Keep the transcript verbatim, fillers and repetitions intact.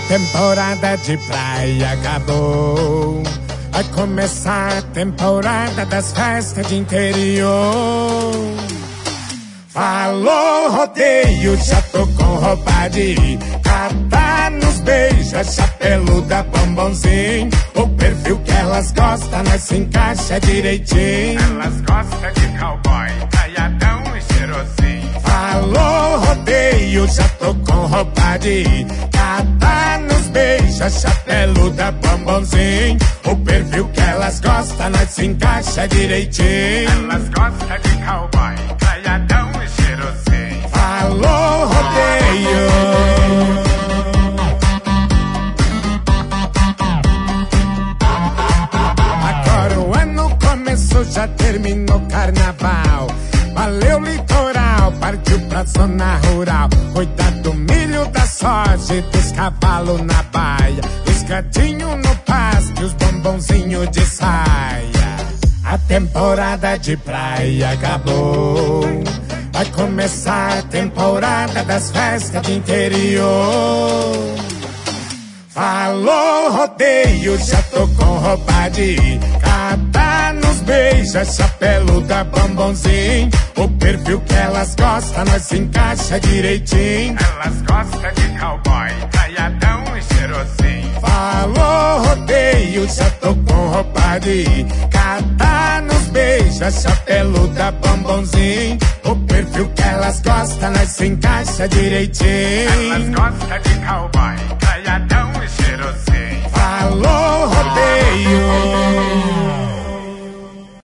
temporada de praia acabou. Vai começar a temporada das festas de interior. Falou rodeio, já tô com roupa de ir. Catar nos beija, chapeluda, bombonzinho. O perfil que elas gostam, nós se encaixa direitinho. Elas gostam de cowboy, caiadão e cheirosinho. Falou rodeio, já tô com roupa de ir. Catar nos beija, chapeluda, bombonzinho. O perfil que elas gostam, nós se encaixa direitinho. Elas gostam de cowboy, caiadão e cheirosinho. Falou rodeio. Agora o ano começou, já terminou carnaval. Valeu litoral, partiu pra zona rural. Cuidar do milho, da soja e dos cavalos na baia. Os gatinhos no pasto e os bombonzinhos de saia. A temporada de praia acabou. Vai começar a temporada das festas de interior. Falou rodeio, já tô com roupa de ir. Catar nos beija, chapeluda, bombonzinho. O perfil que elas gostam, nós se encaixa direitinho. Elas gostam de cowboy, caiadão e cheirosinho. Falou rodeio, já tô com roupa de ir. Catar nos beija, chapeluda, bombonzinho. O perfil que elas gostam, nós se encaixa direitinho. Elas gostam de cowboy, caiadão e cheirosinho. Falou rodeio.